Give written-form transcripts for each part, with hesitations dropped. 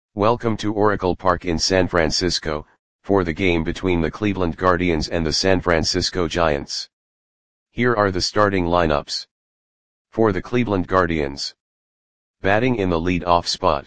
Welcome to Oracle Park in San Francisco, for the game between the Cleveland Guardians and the San Francisco Giants. Here are the starting lineups. For the Cleveland Guardians. Batting in the lead-off spot.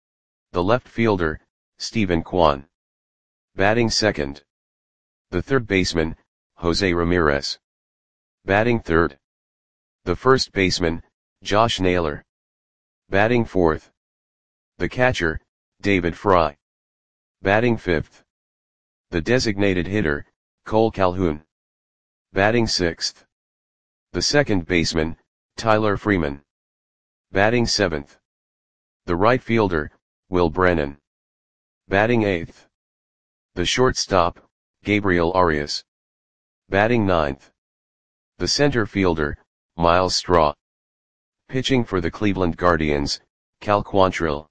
The left fielder, Steven Kwan. Batting second. The third baseman, Jose Ramirez. Batting third. The first baseman, Josh Naylor. Batting fourth. The catcher, David Fry. Batting fifth. The designated hitter, Cole Calhoun. Batting sixth. The second baseman, Tyler Freeman. Batting seventh. The right fielder, Will Brennan. Batting eighth. The shortstop, Gabriel Arias. Batting ninth. The center fielder, Myles Straw. Pitching for the Cleveland Guardians, Cal Quantrill.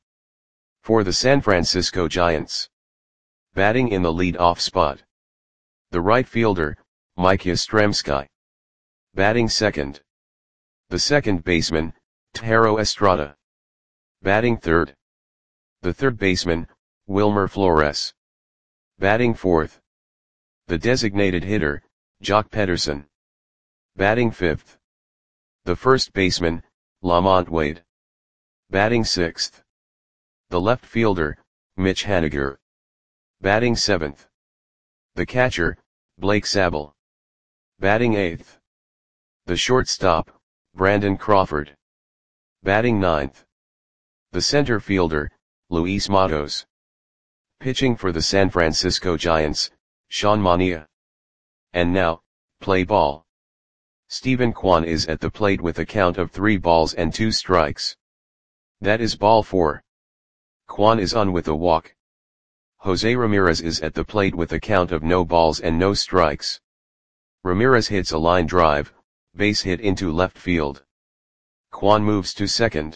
For the San Francisco Giants. Batting in the lead-off spot. The right fielder, Mike Yastrzemski. Batting second. The second baseman, Thairo Estrada. Batting third. The third baseman, Wilmer Flores. Batting fourth. The designated hitter, Joc Pederson. Batting fifth. The first baseman, Lamont Wade. Batting sixth. The left fielder, Mitch Haniger. Batting seventh. The catcher, Blake Sabol. Batting eighth. The shortstop, Brandon Crawford. Batting ninth. The center fielder, Luis Matos. Pitching for the San Francisco Giants, Sean Manaea. And now, play ball. Steven Kwan is at the plate with a count of 3 balls and 2 strikes. That is ball 4. Kwan is on with a walk. Jose Ramirez is at the plate with a count of no balls and no strikes. Ramirez hits a line drive, base hit into left field. Kwan moves to second.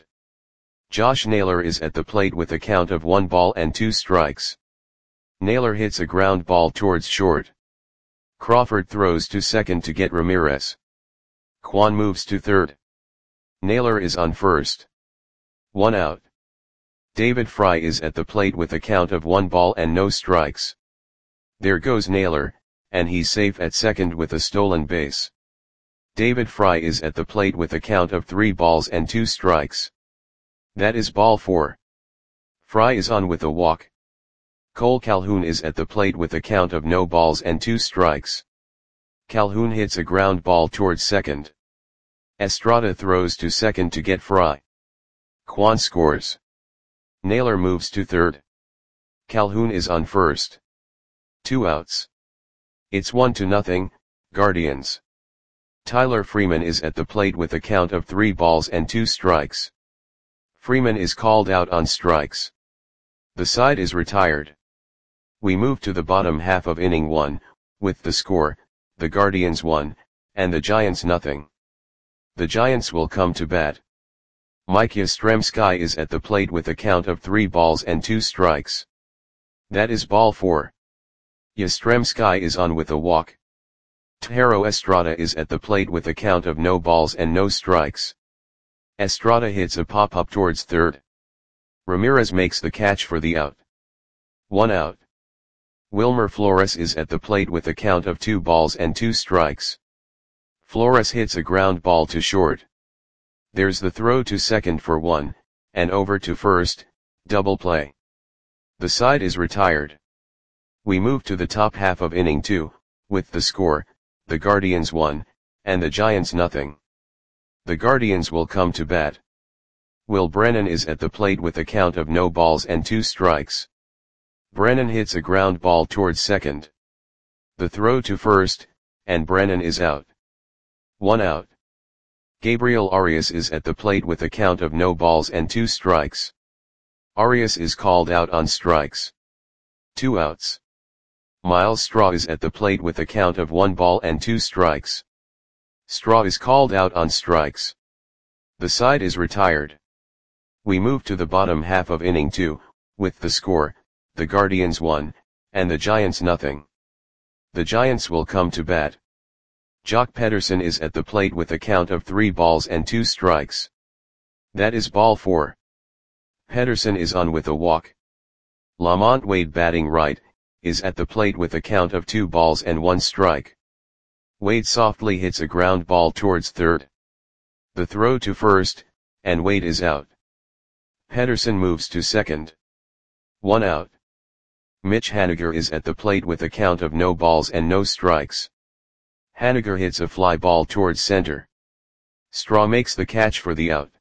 Josh Naylor is at the plate with a count of 1 ball and 2 strikes. Naylor hits a ground ball towards short. Crawford throws to second to get Ramirez. Kwan moves to third. Naylor is on first. 1 out. David Fry is at the plate with a count of 1 ball and no strikes. There goes Naylor, and he's safe at second with a stolen base. David Fry is at the plate with a count of 3 balls and 2 strikes. That is ball 4. Fry is on with a walk. Cole Calhoun is at the plate with a count of no balls and 2 strikes. Calhoun hits a ground ball towards second. Estrada throws to second to get Fry. Kwan scores. Naylor moves to third. Calhoun is on first. 2 outs. It's 1-0, Guardians. Tyler Freeman is at the plate with a count of 3 balls and 2 strikes. Freeman is called out on strikes. The side is retired. We move to the bottom half of inning 1, with the score, the Guardians 1, and the Giants 0. The Giants will come to bat. Mike Yastrzemski is at the plate with a count of 3 balls and 2 strikes. That is ball 4. Yastrzemski is on with a walk. Thairo Estrada is at the plate with a count of no balls and no strikes. Estrada hits a pop-up towards third. Ramirez makes the catch for the out. 1 out. Wilmer Flores is at the plate with a count of 2 balls and 2 strikes. Flores hits a ground ball to short. There's the throw to second for 1, and over to first, double play. The side is retired. We move to the top half of inning 2, with the score, the Guardians 1, and the Giants 0. The Guardians will come to bat. Will Brennan is at the plate with a count of no balls and 2 strikes. Brennan hits a ground ball towards second. The throw to first, and Brennan is out. 1 out. Gabriel Arias is at the plate with a count of no balls and 2 strikes. Arias is called out on strikes. 2 outs. Myles Straw is at the plate with a count of 1 ball and 2 strikes. Straw is called out on strikes. The side is retired. We move to the bottom half of inning 2, with the score, the Guardians 1, and the Giants 0. The Giants will come to bat. Joc Pederson is at the plate with a count of 3 balls and 2 strikes. That is ball 4. Pederson is on with a walk. Lamont Wade batting right, is at the plate with a count of 2 balls and 1 strike. Wade softly hits a ground ball towards third. The throw to first, and Wade is out. Pederson moves to second. 1 out. Mitch Haniger is at the plate with a count of no balls and no strikes. Haniger hits a fly ball towards center. Straw makes the catch for the out.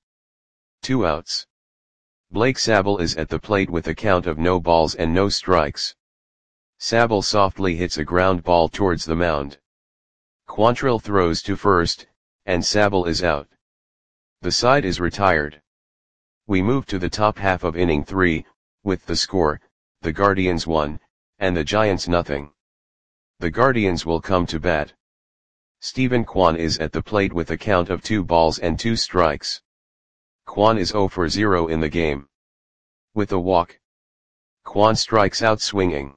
2 outs. Blake Sabol is at the plate with a count of no balls and no strikes. Sabol softly hits a ground ball towards the mound. Quantrill throws to first, and Sabol is out. The side is retired. We move to the top half of inning 3, with the score, the Guardians 1, and the Giants nothing. The Guardians will come to bat. Stephen Kwan is at the plate with a count of 2 balls and 2 strikes. Kwan is 0 for 0 in the game. With a walk, Kwan strikes out swinging.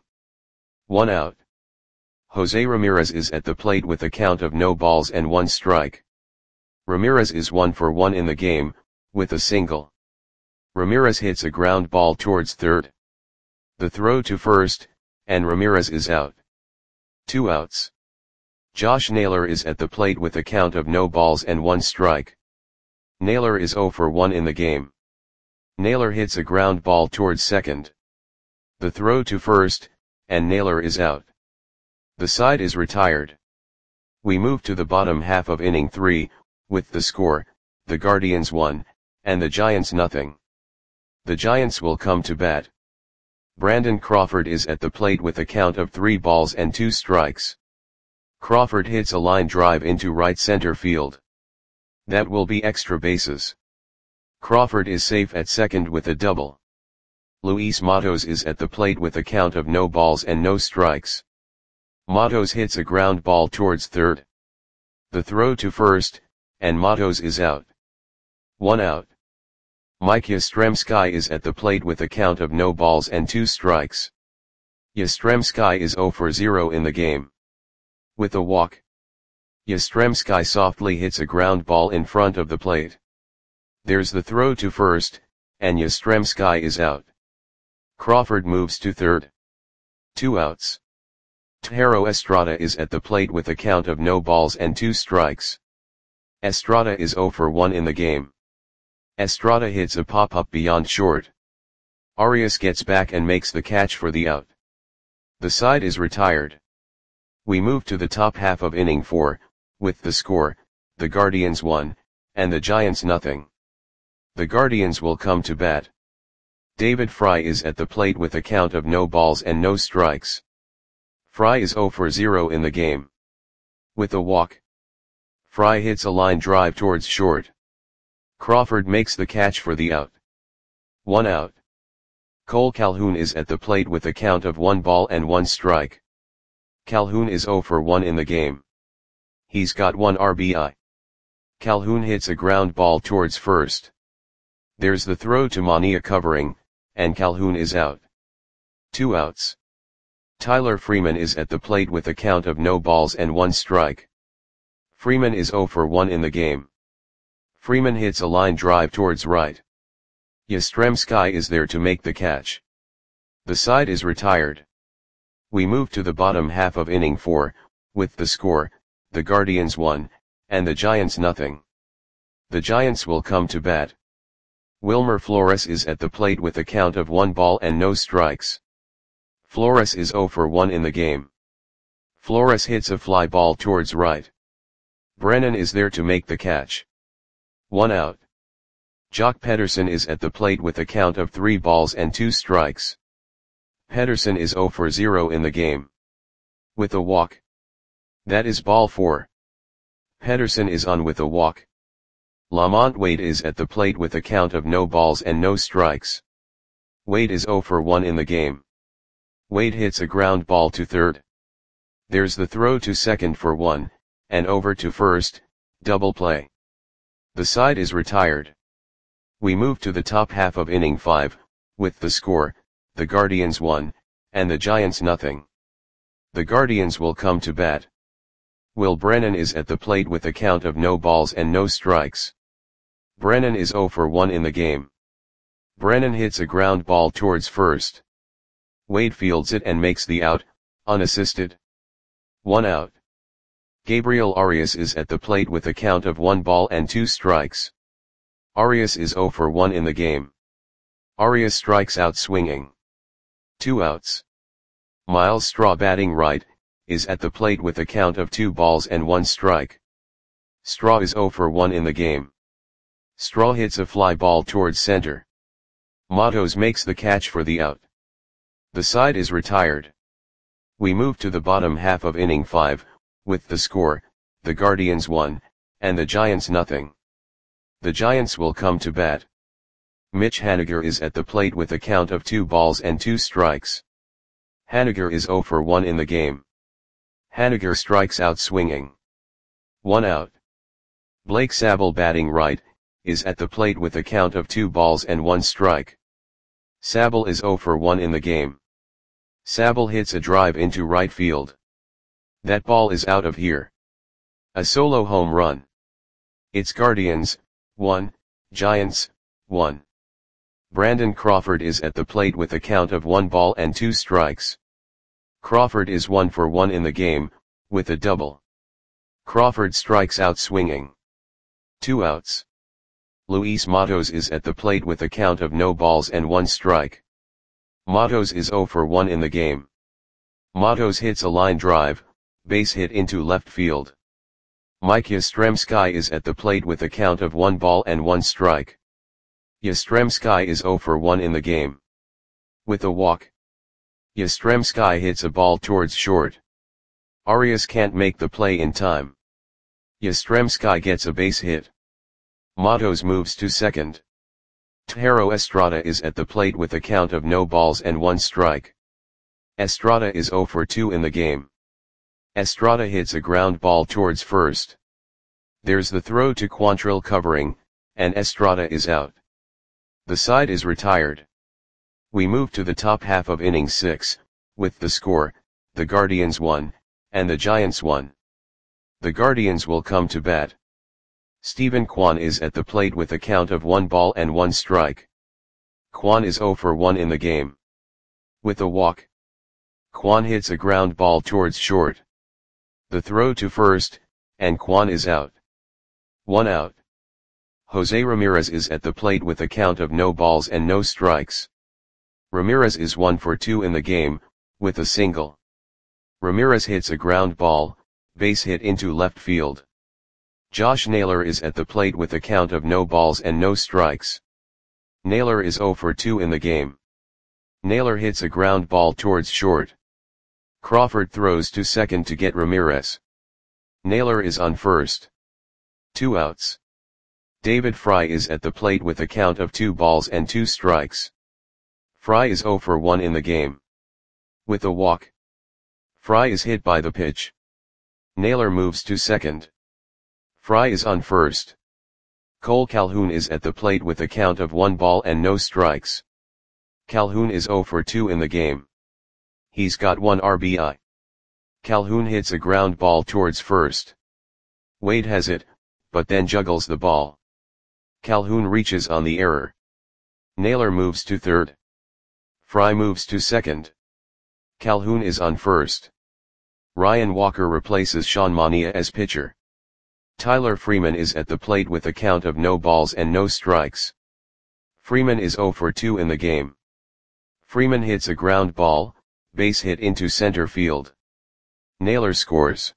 1 out. Jose Ramirez is at the plate with a count of no balls and 1 strike. Ramirez is 1 for 1 in the game, with a single. Ramirez hits a ground ball towards third. The throw to first, and Ramirez is out. 2 outs. Josh Naylor is at the plate with a count of no balls and 1 strike. Naylor is 0 for 1 in the game. Naylor hits a ground ball towards second. The throw to first, and Naylor is out. The side is retired. We move to the bottom half of inning 3, with the score, the Guardians 1, and the Giants nothing. The Giants will come to bat. Brandon Crawford is at the plate with a count of 3 balls and 2 strikes. Crawford hits a line drive into right center field. That will be extra bases. Crawford is safe at second with a double. Luis Matos is at the plate with a count of no balls and no strikes. Matos hits a ground ball towards third. The throw to first, and Matos is out. 1 out. Mike Yastrzemski is at the plate with a count of no balls and 2 strikes. Yastrzemski is 0 for 0 in the game. With a walk, Yastrzemski softly hits a ground ball in front of the plate. There's the throw to first, and Yastrzemski is out. Crawford moves to third. 2 outs. Thairo Estrada is at the plate with a count of no balls and 2 strikes. Estrada is 0 for 1 in the game. Estrada hits a pop-up beyond short. Arias gets back and makes the catch for the out. The side is retired. We move to the top half of inning 4, with the score, the Guardians 1, and the Giants nothing. The Guardians will come to bat. David Fry is at the plate with a count of no balls and no strikes. Fry is 0 for 0 in the game. With a walk, Fry hits a line drive towards short. Crawford makes the catch for the out. 1 out. Cole Calhoun is at the plate with a count of 1 ball and 1 strike. Calhoun is 0 for 1 in the game. He's got 1 RBI. Calhoun hits a ground ball towards first. There's the throw to Mania covering, and Calhoun is out. 2 outs. Tyler Freeman is at the plate with a count of no balls and 1 strike. Freeman is 0 for 1 in the game. Freeman hits a line drive towards right. Yastrzemski is there to make the catch. The side is retired. We move to the bottom half of inning 4, with the score, the Guardians 1, and the Giants nothing. The Giants will come to bat. Wilmer Flores is at the plate with a count of 1 ball and no strikes. Flores is 0 for 1 in the game. Flores hits a fly ball towards right. Brennan is there to make the catch. 1 out. Jock Pederson is at the plate with a count of 3 balls and 2 strikes. Pederson is 0 for 0 in the game. With a walk. That is ball 4. Pederson is on with a walk. Lamont Wade is at the plate with a count of no balls and no strikes. Wade is 0 for 1 in the game. Wade hits a ground ball to third. There's the throw to second for 1, and over to first, double play. The side is retired. We move to the top half of inning 5, with the score, the Guardians 1, and the Giants nothing. The Guardians will come to bat. Will Brennan is at the plate with a count of no balls and no strikes. Brennan is 0 for 1 in the game. Brennan hits a ground ball towards first. Wade fields it and makes the out, unassisted. 1 out. Gabriel Arias is at the plate with a count of 1 ball and 2 strikes. Arias is 0 for 1 in the game. Arias strikes out swinging. 2 outs. Miles Straw batting right, is at the plate with a count of 2 balls and 1 strike. Straw is 0 for 1 in the game. Straw hits a fly ball towards center. Matos makes the catch for the out. The side is retired. We move to the bottom half of inning 5, with the score, the Guardians 1, and the Giants nothing. The Giants will come to bat. Mitch Haniger is at the plate with a count of 2 balls and 2 strikes. Haniger is 0 for 1 in the game. Haniger strikes out swinging. 1 out. Blake Sabol batting right, is at the plate with a count of 2 balls and 1 strike. Sabol is 0 for 1 in the game. Sabol hits a drive into right field. That ball is out of here. A solo home run. It's Guardians, 1, Giants, 1. Brandon Crawford is at the plate with a count of 1 ball and 2 strikes. Crawford is 1 for 1 in the game, with a double. Crawford strikes out swinging. 2 outs. Luis Matos is at the plate with a count of no balls and 1 strike. Matos is 0 for 1 in the game. Matos hits a line drive, base hit into left field. Mike Yastrzemski is at the plate with a count of 1 ball and 1 strike. Yastrzemski is 0 for 1 in the game. With a walk. Yastrzemski hits a ball towards short. Arias can't make the play in time. Yastrzemski gets a base hit. Matos moves to second. Thairo Estrada is at the plate with a count of no balls and 1 strike. Estrada is 0 for 2 in the game. Estrada hits a ground ball towards first. There's the throw to Quantrill covering, and Estrada is out. The side is retired. We move to the top half of inning 6, with the score, the Guardians 1, and the Giants 1. The Guardians will come to bat. Steven Kwan is at the plate with a count of 1 ball and 1 strike. Kwan is 0 for 1 in the game. With a walk. Kwan hits a ground ball towards short. The throw to first, and Kwan is out. 1 out. Jose Ramirez is at the plate with a count of no balls and no strikes. Ramirez is 1 for 2 in the game, with a single. Ramirez hits a ground ball, base hit into left field. Josh Naylor is at the plate with a count of no balls and no strikes. Naylor is 0 for 2 in the game. Naylor hits a ground ball towards short. Crawford throws to second to get Ramirez. Naylor is on first. 2 outs. David Fry is at the plate with a count of 2 balls and 2 strikes. Fry is 0 for 1 in the game. With a walk. Fry is hit by the pitch. Naylor moves to second. Fry is on first. Cole Calhoun is at the plate with a count of 1 ball and no strikes. Calhoun is 0 for 2 in the game. He's got 1 RBI. Calhoun hits a ground ball towards first. Wade has it, but then juggles the ball. Calhoun reaches on the error. Naylor moves to third. Fry moves to second. Calhoun is on first. Ryan Walker replaces Sean Mania as pitcher. Tyler Freeman is at the plate with a count of no balls and no strikes. Freeman is 0 for 2 in the game. Freeman hits a ground ball, base hit into center field. Naylor scores.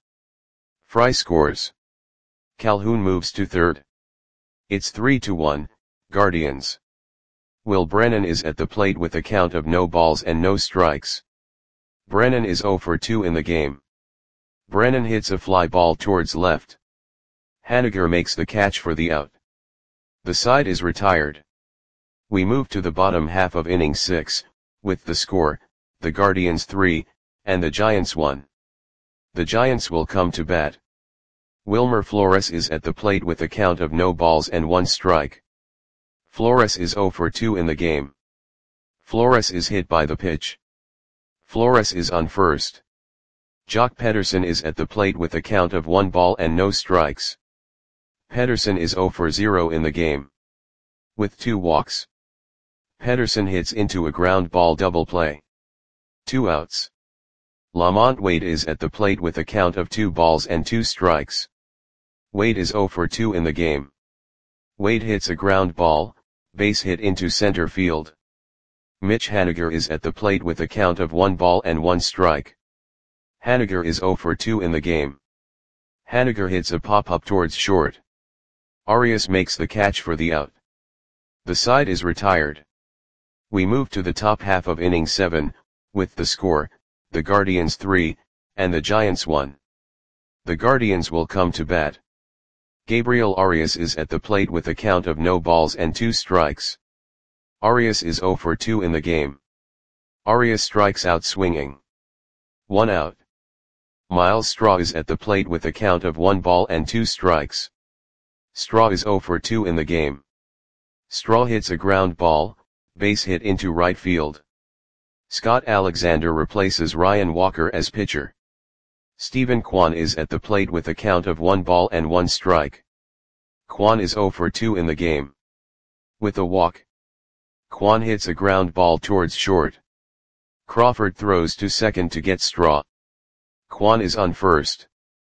Fry scores. Calhoun moves to third. It's 3-1, Guardians. Will Brennan is at the plate with a count of no balls and no strikes. Brennan is 0 for 2 in the game. Brennan hits a fly ball towards left. Haniger makes the catch for the out. The side is retired. We move to the bottom half of inning 6, with the score, the Guardians 3, and the Giants 1. The Giants will come to bat. Wilmer Flores is at the plate with a count of no balls and 1 strike. Flores is 0 for 2 in the game. Flores is hit by the pitch. Flores is on first. Jock Pederson is at the plate with a count of 1 ball and no strikes. Pederson is 0 for 0 in the game. With 2 walks. Pederson hits into a ground ball double play. 2 outs. Lamont Wade is at the plate with a count of 2 balls and 2 strikes. Wade is 0 for 2 in the game. Wade hits a ground ball, base hit into center field. Mitch Haniger is at the plate with a count of 1 ball and 1 strike. Haniger is 0 for 2 in the game. Haniger hits a pop-up towards short. Arias makes the catch for the out. The side is retired. We move to the top half of inning 7, with the score, the Guardians 3, and the Giants 1. The Guardians will come to bat. Gabriel Arias is at the plate with a count of no balls and 2 strikes. Arias is 0 for 2 in the game. Arias strikes out swinging. 1 out. Miles Straw is at the plate with a count of 1 ball and 2 strikes. Straw is 0 for 2 in the game. Straw hits a ground ball, base hit into right field. Scott Alexander replaces Ryan Walker as pitcher. Stephen Kwan is at the plate with a count of 1 ball and 1 strike. Kwan is 0 for 2 in the game. With a walk, Kwan hits a ground ball towards short. Crawford throws to second to get Straw. Kwan is on first.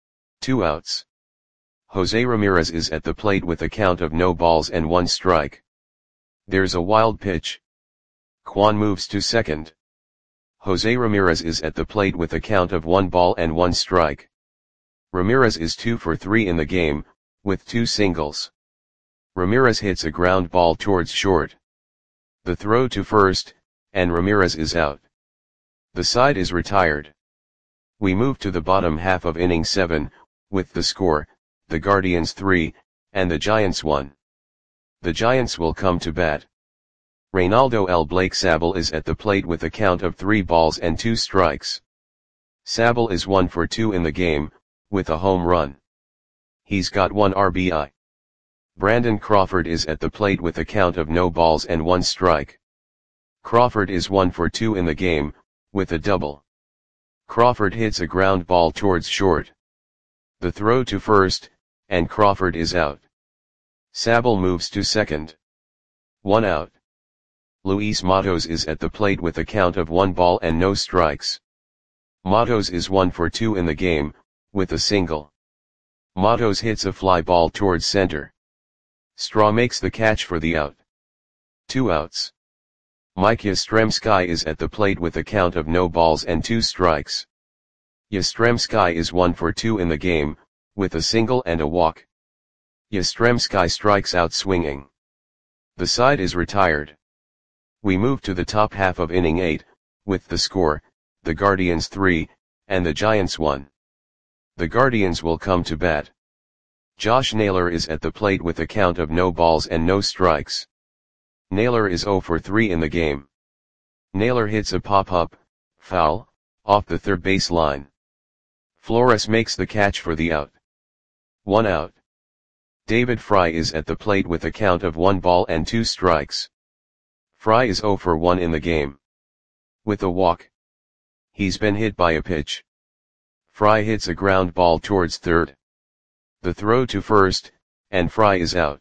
2 outs. Jose Ramirez is at the plate with a count of no balls and 1 strike. There's a wild pitch. Kwan moves to second. Jose Ramirez is at the plate with a count of 1 ball and 1 strike. Ramirez is 2 for 3 in the game, with 2 singles. Ramirez hits a ground ball towards short. The throw to first, and Ramirez is out. The side is retired. We move to the bottom half of inning 7, with the score, the Guardians 3, and the Giants 1. The Giants will come to bat. Reynaldo L. Blake Sabel is at the plate with a count of 3 balls and 2 strikes. Sabel is 1 for 2 in the game, with a home run. He's got 1 RBI. Brandon Crawford is at the plate with a count of no balls and 1 strike. Crawford is 1 for 2 in the game, with a double. Crawford hits a ground ball towards short. The throw to first, and Crawford is out. Sabel moves to second. 1 out. Luis Matos is at the plate with a count of 1 ball and no strikes. Matos is 1 for 2 in the game, with a single. Matos hits a fly ball towards center. Straw makes the catch for the out. 2 outs. Mike Yastrzemski is at the plate with a count of no balls and 2 strikes. Yastrzemski is 1 for 2 in the game, with a single and a walk. Yastrzemski strikes out swinging. The side is retired. We move to the top half of inning 8, with the score, the Guardians 3, and the Giants 1. The Guardians will come to bat. Josh Naylor is at the plate with a count of no balls and no strikes. Naylor is 0 for 3 in the game. Naylor hits a pop-up, foul, off the third base line. Flores makes the catch for the out. 1 out. David Fry is at the plate with a count of 1 ball and 2 strikes. Fry is 0 for 1 in the game. With a walk. He's been hit by a pitch. Fry hits a ground ball towards third. The throw to first, and Fry is out.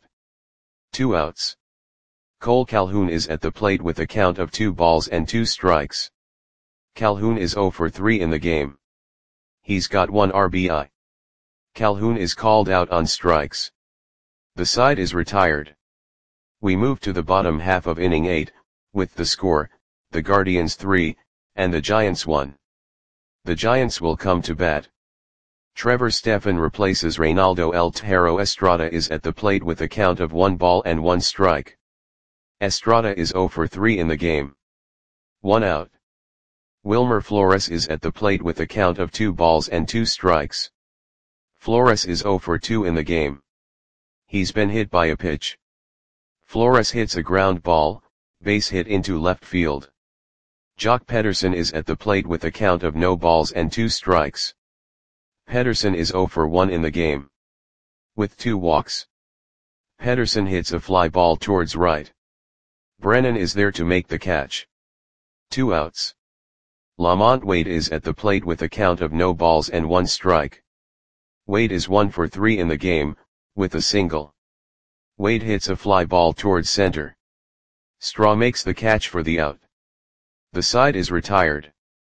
2 outs. Cole Calhoun is at the plate with a count of 2 balls and 2 strikes. Calhoun is 0 for 3 in the game. He's got 1 RBI. Calhoun is called out on strikes. The side is retired. We move to the bottom half of inning 8, with the score, the Guardians 3, and the Giants 1. The Giants will come to bat. Trevor Stephan replaces Reynaldo El Tejero. Estrada is at the plate with a count of 1 ball and 1 strike. Estrada is 0 for 3 in the game. 1 out. Wilmer Flores is at the plate with a count of 2 balls and 2 strikes. Flores is 0 for 2 in the game. He's been hit by a pitch. Flores hits a ground ball, base hit into left field. Jock Pederson is at the plate with a count of no balls and 2 strikes. Pederson is 0 for 1 in the game. With 2 walks. Pederson hits a fly ball towards right. Brennan is there to make the catch. 2 outs. Lamont Wade is at the plate with a count of no balls and 1 strike. Wade is 1 for 3 in the game, with a single. Wade hits a fly ball towards center. Straw makes the catch for the out. The side is retired.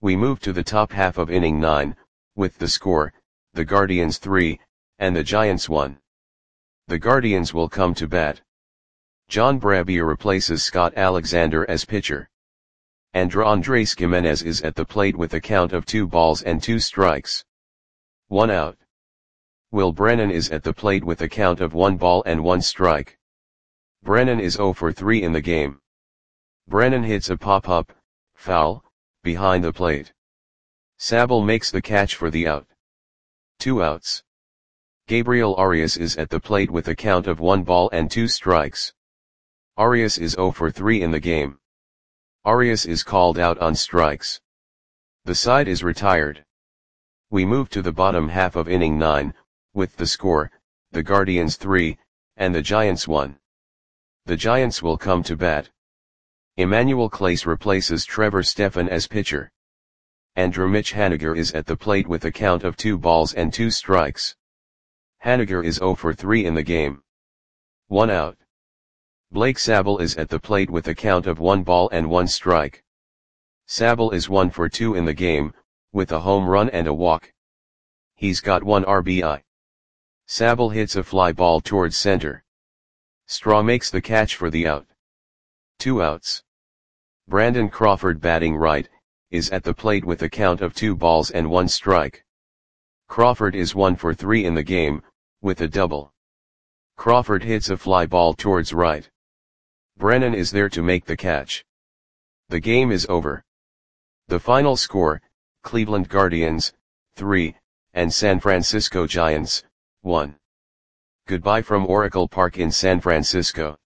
We move to the top half of inning 9, with the score, the Guardians 3, and the Giants 1. The Guardians will come to bat. John Brabier replaces Scott Alexander as pitcher. Andrés Giménez is at the plate with a count of 2 balls and 2 strikes. 1 out. Will Brennan is at the plate with a count of 1 ball and 1 strike. Brennan is 0 for 3 in the game. Brennan hits a pop-up, foul, behind the plate. Sabel makes the catch for the out. 2 outs. Gabriel Arias is at the plate with a count of 1 ball and 2 strikes. Arias is 0 for 3 in the game. Arias is called out on strikes. The side is retired. We move to the bottom half of inning 9, with the score, the Guardians 3, and the Giants 1. The Giants will come to bat. Emmanuel Clase replaces Trevor Stephan as pitcher. Andromich Haniger is at the plate with a count of 2 balls and 2 strikes. Haniger is 0 for 3 in the game. 1 out. Blake Sabel is at the plate with a count of 1 ball and 1 strike. Sabel is 1 for 2 in the game, with a home run and a walk. He's got 1 RBI. Sabel hits a fly ball towards center. Straw makes the catch for the out. 2 outs. Brandon Crawford, batting right, is at the plate with a count of 2 balls and 1 strike. Crawford is 1 for 3 in the game, with a double. Crawford hits a fly ball towards right. Brennan is there to make the catch. The game is over. The final score, Cleveland Guardians, 3, and San Francisco Giants, 1. Goodbye from Oracle Park in San Francisco.